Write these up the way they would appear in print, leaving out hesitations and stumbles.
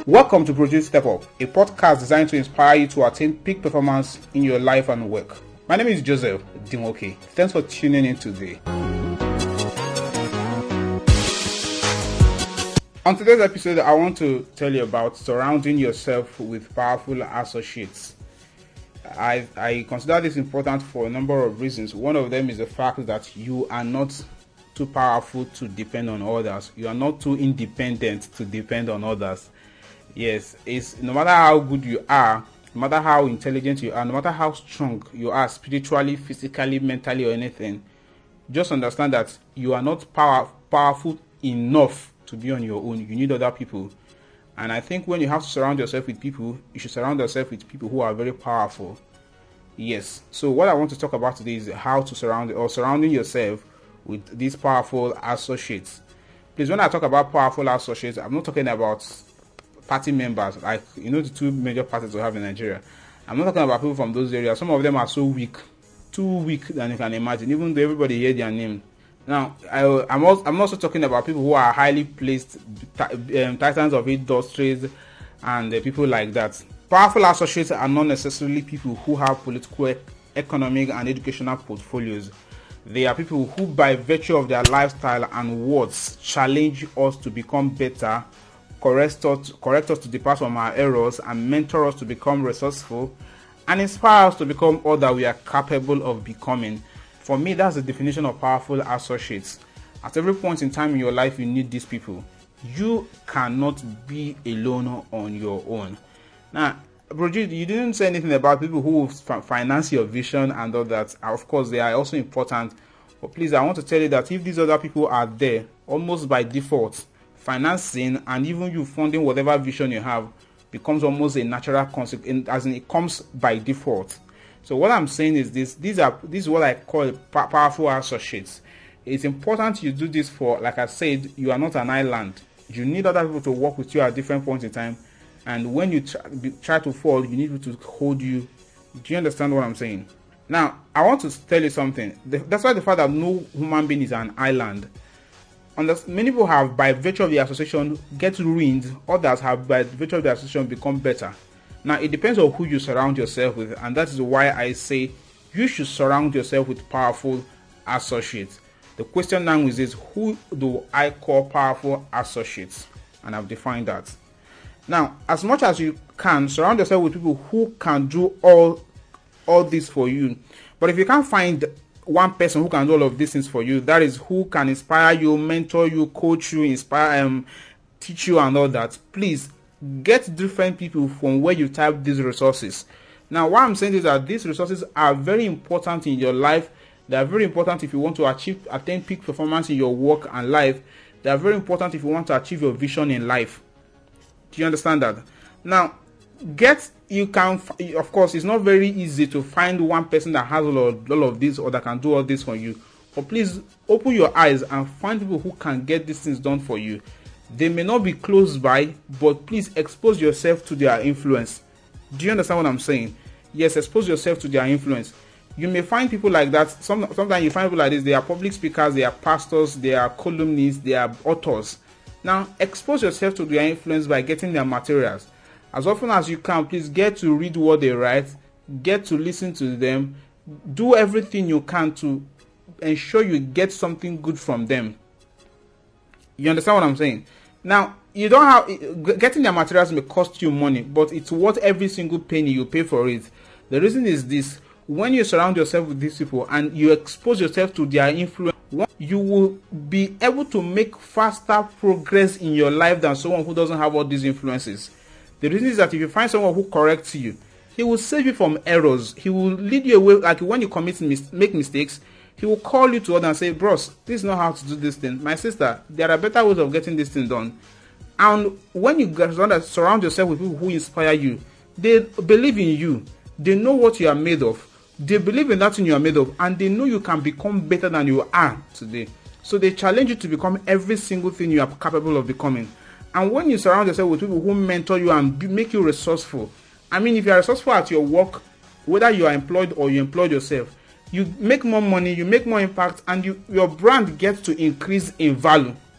Welcome to Produce Step Up, a podcast designed to inspire you to attain peak performance in your life and work. My name is Joseph Dimoke. Thanks for tuning in today. On today's episode, I want to tell you about surrounding yourself with powerful associates. I consider this important for a number of reasons. One of them is the fact that you are not too powerful to depend on others. You are not too independent to depend on others. Yes, it's no matter how good you are, no matter how intelligent you are, no matter how strong you are spiritually, physically, mentally, or anything, just understand that you are not powerful enough to be on your own. You need other people. And I think when you have to surround yourself with people, you should surround yourself with people who are very powerful. Yes. So what I want to talk about today is how to surrounding yourself with these powerful associates. Please, when I talk about powerful associates, I'm not talking about party members, like the two major parties we have in Nigeria. I'm not talking about people from those areas. Some of them are so weak, too weak than you can imagine, even though everybody hear their name. Now, I'm also talking about people who are highly placed, titans of industries, and people like that. Powerful associates are not necessarily people who have political, economic, and educational portfolios. They are people who, by virtue of their lifestyle and words, challenge us to become better, correct us to depart from our errors, and mentor us to become resourceful, and inspire us to become all that we are capable of becoming. For me, that's the definition of powerful associates. At every point in time in your life, you need these people. You cannot be alone on your own. Now, Brigitte, you didn't say anything about people who finance your vision and all that. Of course, they are also important. But please, I want to tell you that if these other people are there, almost by default, financing and even you funding whatever vision you have becomes almost a natural consequence, as in it comes by default. So what I'm saying is this is what I call powerful associates. It's important you do this for, like I said, you are not an island. You need other people to work with you at different points in time. And when you try to fall, you need people to hold you. Do you understand what I'm saying? Now, I want to tell you something. That's why the fact that no human being is an island. Many people have, by virtue of the association, get ruined. Others have, by virtue of the association, become better. Now, it depends on who you surround yourself with, and that is why I say you should surround yourself with powerful associates. The question now is this: who do I call powerful associates? And I've defined that. Now, as much as you can, surround yourself with people who can do all this for you. But if you can't find one person who can do all of these things for you, that is, who can inspire you, mentor you, coach you, inspire, teach you and all that, please get different people from where you type these resources. Now, what I'm saying is that these resources are very important in your life. They are very important if you want to attain peak performance in your work and life. They are very important if you want to achieve your vision in life. Do you understand that? Now, of course, it's not very easy to find one person that has all of this or that can do all this for you. But please open your eyes and find people who can get these things done for you. They may not be close by, but please expose yourself to their influence. Do you understand what I'm saying? Yes, expose yourself to their influence. You may find people like that. Sometimes you find people like this. They are public speakers, they are pastors, they are columnists, they are authors. Now, expose yourself to their influence by getting their materials. As often as you can, please get to read what they write, get to listen to them, do everything you can to ensure you get something good from them. You understand what I'm saying? Now, getting their materials may cost you money, but it's worth every single penny you pay for it. The reason is this: when you surround yourself with these people and you expose yourself to their influence, you will be able to make faster progress in your life than someone who doesn't have all these influences. The reason is that if you find someone who corrects you, he will save you from errors. He will lead you away. Like when you make mistakes, he will call you to order and say, "Bros, this is not how to do this thing. My sister, there are better ways of getting this thing done." And when you surround yourself with people who inspire you, they believe in you. They know what you are made of. They believe in that thing you are made of, and they know you can become better than you are today. So they challenge you to become every single thing you are capable of becoming. And when you surround yourself with people who mentor you and make you resourceful, I mean, if you are resourceful at your work, whether you are employed or you employed yourself, you make more money, you make more impact, and your brand gets to increase in value.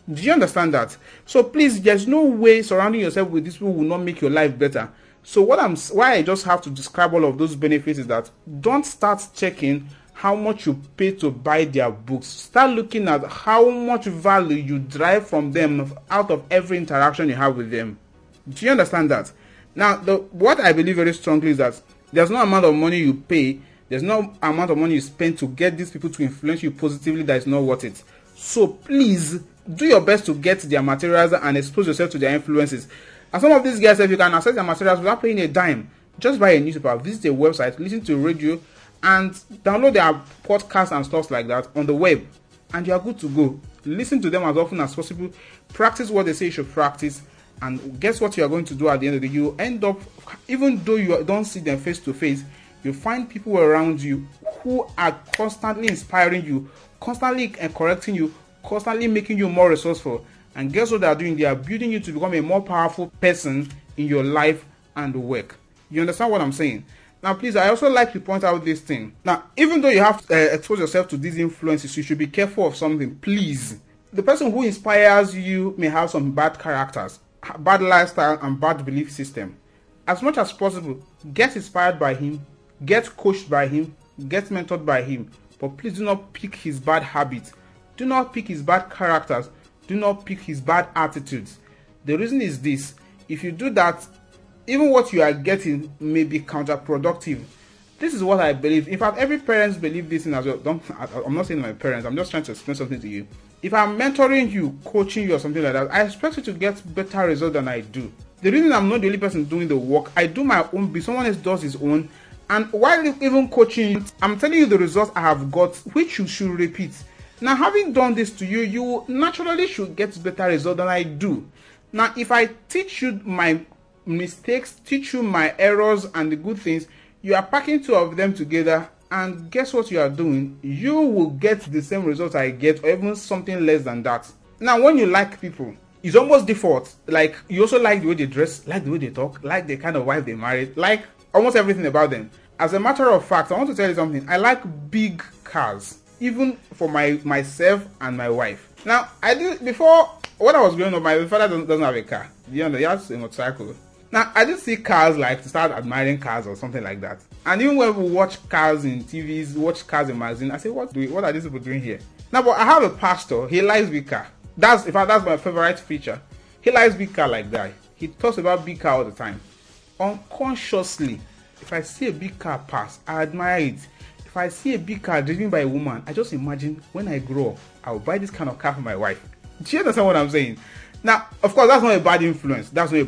Do you understand that? So please, there's no way surrounding yourself with these people will not make your life better. So why I just have to describe all of those benefits is that don't start checking how much you pay to buy their books. Start looking at how much value you derive from them out of every interaction you have with them. Do you understand that? Now, what I believe very strongly is that there's no amount of money you pay, there's no amount of money you spend to get these people to influence you positively that is not worth it. So please, do your best to get their materials and expose yourself to their influences. And some of these guys, if you can access their materials without paying a dime, just buy a newspaper, visit a website, listen to radio, and download their podcasts and stuff like that on the web, and you are good to go. Listen to them as often as possible, practice what they say you should practice, and guess what you are going to do at the end of the day? You end up, even though you don't see them face to face, you find people around you who are constantly inspiring you, constantly correcting you, constantly making you more resourceful. And guess what they are doing? They are building you to become a more powerful person in your life and work. You understand what I'm saying? Now, please, I also like to point out this thing. Now, even though you have to expose yourself to these influences, you should be careful of something. Please, the person who inspires you may have some bad characters, bad lifestyle, and bad belief system. As much as possible, get inspired by him, get coached by him, get mentored by him. But please do not pick his bad habits. Do not pick his bad characters. Do not pick his bad attitudes. The reason is this: if you do that, even what you are getting may be counterproductive. This is what I believe. In fact, every parent believes this in as well. I'm not saying my parents, I'm just trying to explain something to you. If I'm mentoring you, coaching you or something like that, I expect you to get better results than I do. The reason I'm not the only person doing the work, I do my own, someone else does his own. And while even coaching, I'm telling you the results I have got, which you should repeat. Now, having done this to you, you naturally should get better results than I do. Now, if I teach you my mistakes, teach you my errors and the good things, you are packing two of them together, and guess what you are doing? You will get the same results I get, or even something less than that. Now, when you like people, it's almost default. Like, you also like the way they dress, like the way they talk, like the kind of wife they married, like almost everything about them. As a matter of fact, I want to tell you something. I like big cars, even for myself and my wife. Now, I did before, when I was growing up, my father doesn't have a car. You know, he has a motorcycle. Now, I didn't see cars like to start admiring cars or something like that. And even when we watch cars in TVs, watch cars in magazines, I say, what are these people doing here? Now, but I have a pastor. He likes big car. That's my favorite feature. He likes big car like that. He talks about big car all the time. Unconsciously, if I see a big car pass, I admire it. If I see a big car driven by a woman, I just imagine when I grow up, I will buy this kind of car for my wife. Do you understand what I'm saying? Now, of course, that's not a bad influence.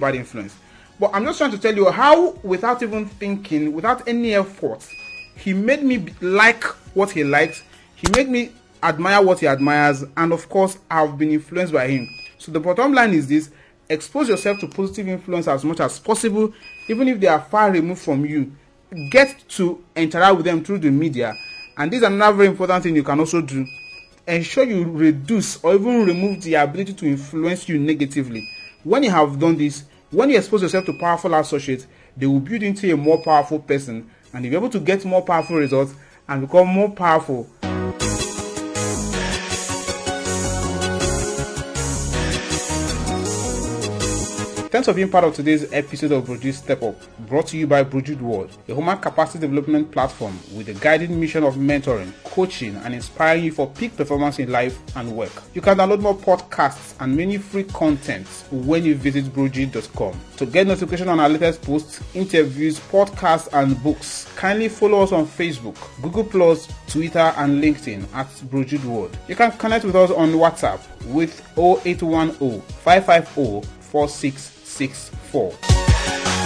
But I'm just trying to tell you how, without even thinking, without any effort, he made me like what he likes. He made me admire what he admires. And of course, I've been influenced by him. So the bottom line is this: expose yourself to positive influence as much as possible, even if they are far removed from you. Get to interact with them through the media. And this is another very important thing you can also do. Ensure you reduce or even remove the ability to influence you negatively. When you have done this, when you expose yourself to powerful associates, they will build into a more powerful person, and you'll be able to get more powerful results and become more powerful. Thanks for being part of today's episode of Brujit Step Up, brought to you by Brujit World, a human capacity development platform with a guiding mission of mentoring, coaching, and inspiring you for peak performance in life and work. You can download more podcasts and many free content when you visit Brujit.com. To get notification on our latest posts, interviews, podcasts, and books, kindly follow us on Facebook, Google+, Twitter, and LinkedIn at Brujit World. You can connect with us on WhatsApp with 0810 550 4664.